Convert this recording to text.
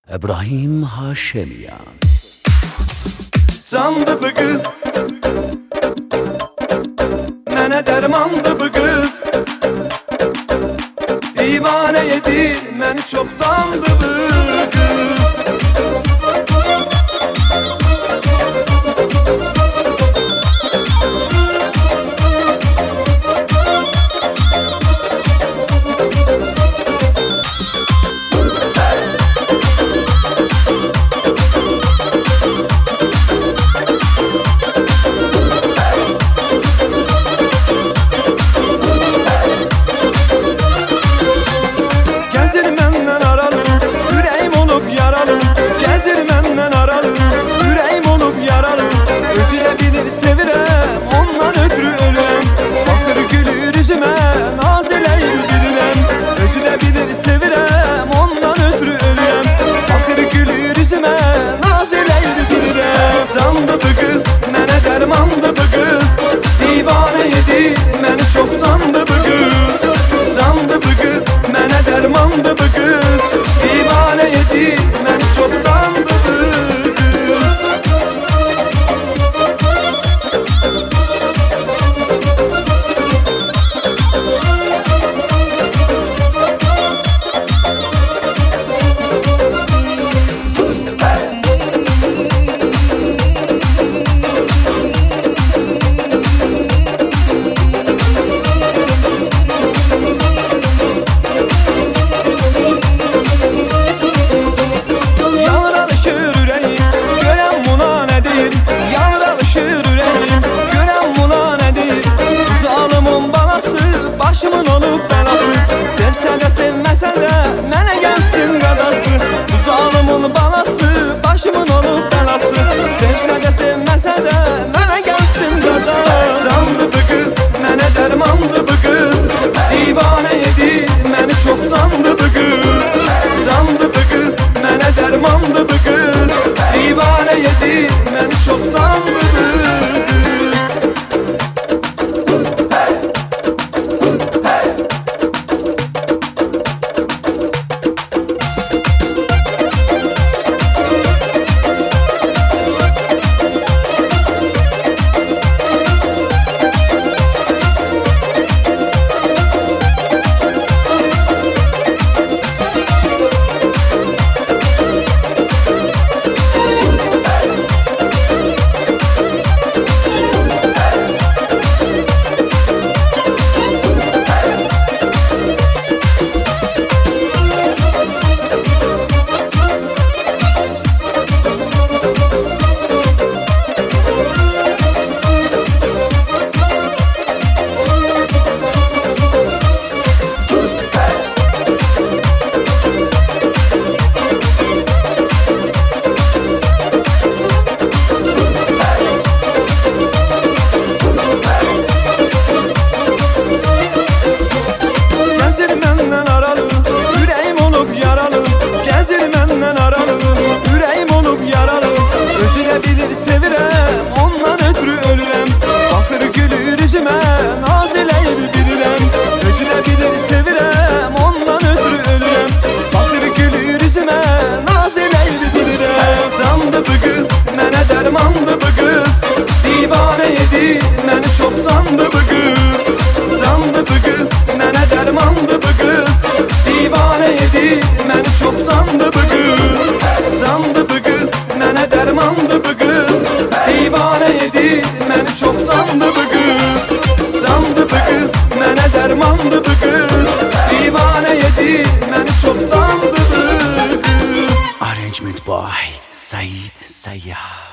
İbrahim Haşemiyan. Candı bu kız, mənə dərmandı bu kız. Divane yedi, məni çoxdandı bu kız. Candı bu kız, mənə dərmandı bu kız. Divane yedi, məni çoxdandı bu kız. Candı bu kız, mənə dərmandı bu kız. Divane yedi, məni çoxdandı bu kız. Başımın olup belası, sevsə də sevməsə də mənə gəlsin qadası. Bu zalımın balası, başımın olup belası, sevsə də sevməsə də mənə gəlsin qadası. Candı bu kız, mənə dərmandı bu kız. Divane yedi, məni çoxdandı bu kız. Candı bu kız, mənə dərmandı bu kız. Divane yedi, məni çoxdandı bu kız. Sevirəm, ondan ötürü ölürəm. Baxır gülür üzümə, naz eləyir bilirəm. Özü də bilir sevirəm, ondan ötürü ölürəm. Baxır gülür üzümə, naz eləyir bilirəm. Candı bu kız, mənə dərmandı bu kız. Divane yedi, məni çoxdandı bu kız. Candı bu kız, mənə dərmandı bu kız. Divane yedi, məni çoxdandı bu kız. Candı bu kız, mənə dərmandı bu kız. Divane yedi, məni çoxdandı bu kız. Candı bu kız, mənə dərmandı bu kız. Divane yedi, məni çoxdandı bu kız. Arrangement by Said Sayyah.